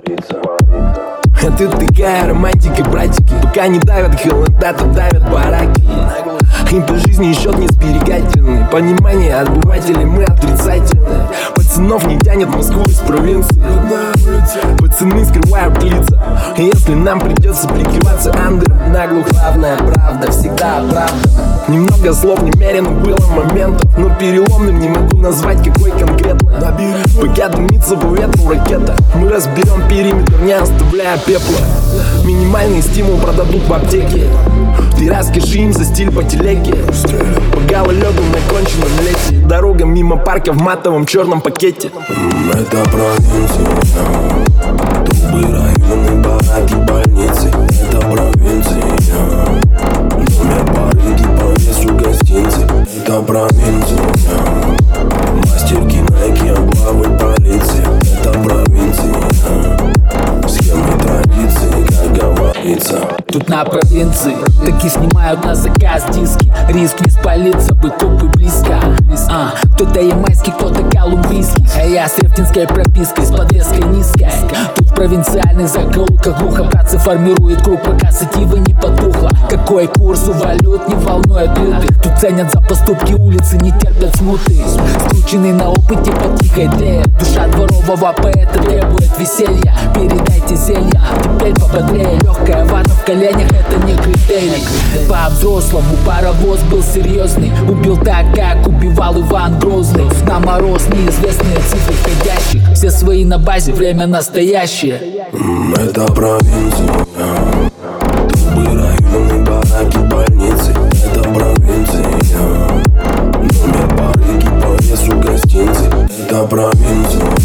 А тут такая романтика, братики. Пока не давят холода, то давят бараки. Им по жизни счет не сберегательный. Понимание обывателей мы отрицательные. Пацанов не тянет в Москву из провинции. Пацаны скрывают лица. И если нам придется прикрываться андер, наглухо. Главная правда, всегда правда. Немного слов немерено было моментов, но переломным не могу назвать какой конкретно. Пока дымится по ветру ракета, мы разберем периметр, не оставляя пепла. Минимальный стимул продадут в аптеке. Ты расскажи им за стиль по телеге. По гололеду на конченном лете. Дорога мимо парка в матовом черном пакете. Это провинция. Трубы, районы, бараки, больницы. Это провинция. Номер барыги по весу гостинцы. Это провинция. Мастер кинайки, облавы, полиция. Это провинция. Схемы традиции, как говорится. Тут на провинции таки снимают на заказ диски. Риск не спалиться, быть копы близко. Кто-то ямайский, кто-то колумбийский. А я с рефтинской пропиской, с подвеской низкой. Тут в провинциальных закоулках глухо братцы формирует круг, пока сатива не потухла. Какой курс у валют не волнует лютых. Тут ценят за поступки улицы, не терпят смуты. Скрученный на опыте по тихой тлеет. Душа дворового поэта требует веселья. Передайте зелья, теперь пободрее. Легкая вата в коленях, это не критерий. По-взрослому паровоз был серьезный. Убил так, как убивал Иван Грозный. На мороз неизвестные цифры входящих. Все свои на базе, время настоящее. Это провинция. Трубы, районы, бараки, больницы. Это провинция. Номер барыги по весу гостинцы. Это провинция.